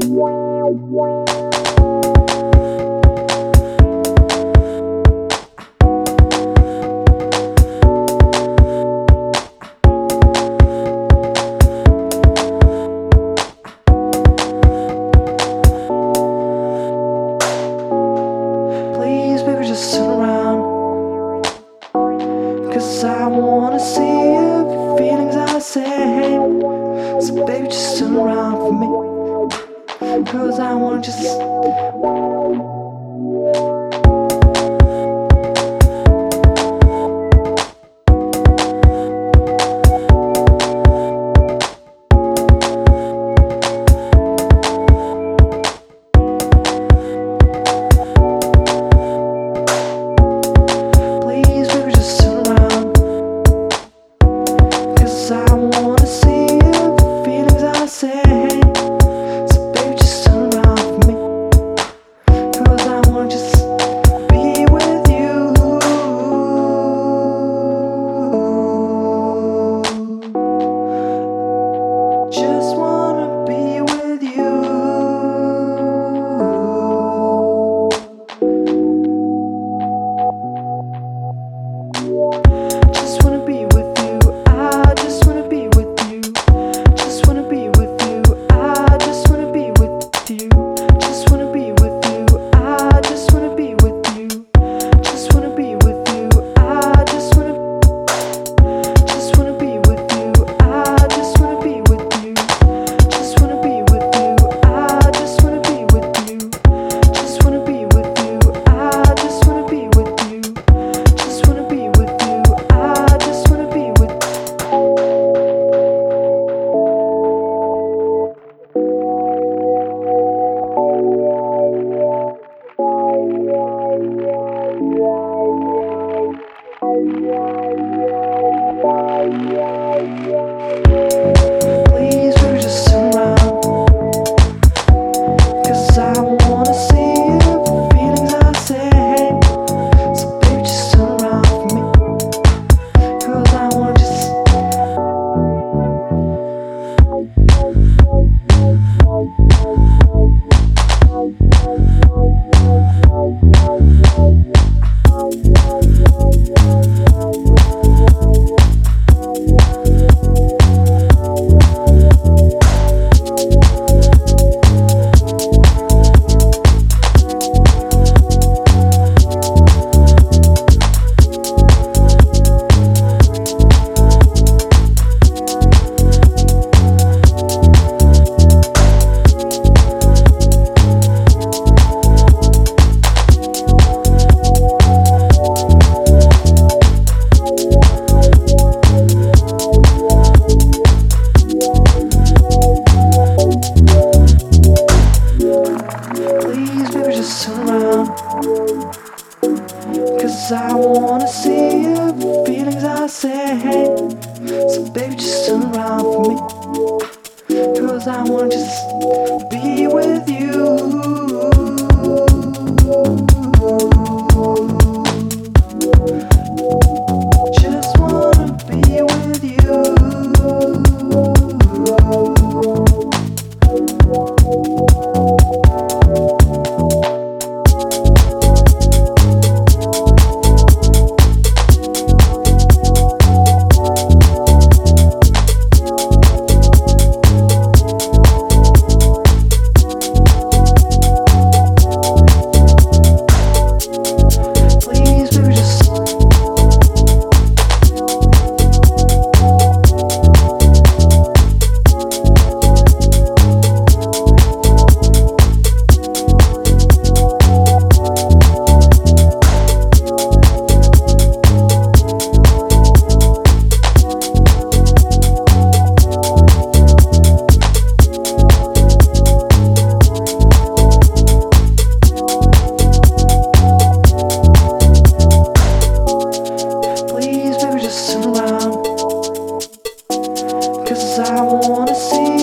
Please, baby, just sit around. 'Cause I wanna see your feelings are the same. So baby, just turn around for me. 'Cause I wanna just please, baby, just sit around. 'Cause I wanna see your feelings are the same. So baby, just turn around for me. 'Cause I wanna just be with you. Just wanna be with you. Just wanna be with you. I just wanna be with you. Just wanna be with you. I just wanna be with you. Just wanna be with you. I just wanna be with you. Just wanna be with you. I just wanna be with you. I just wanna be with you. Just wanna be with you. I just wanna be with you. Just wanna be with you. I just wanna be with you. Just wanna be with you. I just wanna be with Please, baby, just sit around. 'Cause I wanna see your feelings are the same. So baby, just turn around for me. 'Cause I wanna just please, baby, just turn around. 'Cause I wanna see your feelings are the same. So baby, just turn around for me. 'Cause I wanna just be with you. Just wanna be with you. Please, baby, just please, baby, just sit around. 'Cause I wanna see